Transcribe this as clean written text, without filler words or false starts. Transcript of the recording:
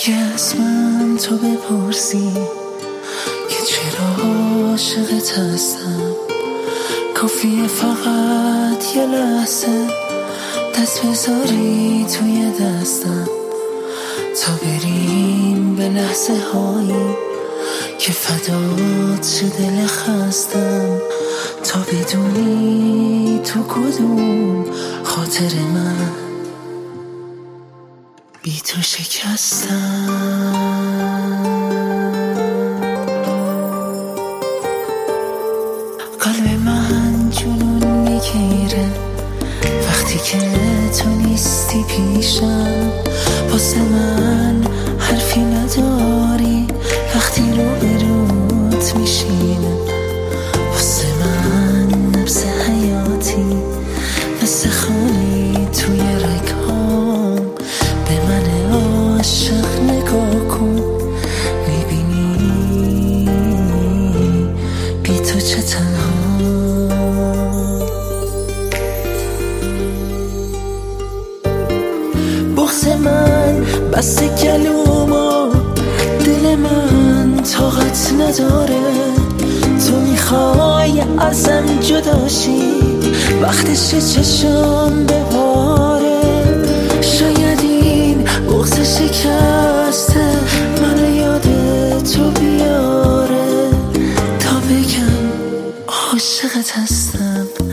اگه از من تو بپرسی که چرا عاشقت هستم، کافیه فقط یه لحظه دست بذاری توی دستم تا بریم به لحظه هایی که فدات شه دل خستم، تا بدونی تو کدوم خاطر من بی تو شکستم. قلب من جنون میگیره وقتی که تو نیستی پیشم، واسه من حرفی نداری وقتی روبروت میشینم، واسه من نبض حیاتی مثل خونی توی رگهام، به من عاشق نگاه کن میبینی بی تو چه تنها. بغض من بسته گلومو، دل من طاقت نداره، تو میخوای ازم جداشی وقتش چشم بباره. شاید این بغض شکسته منو یاد تو بیاره تا بگم عاشقت هستم.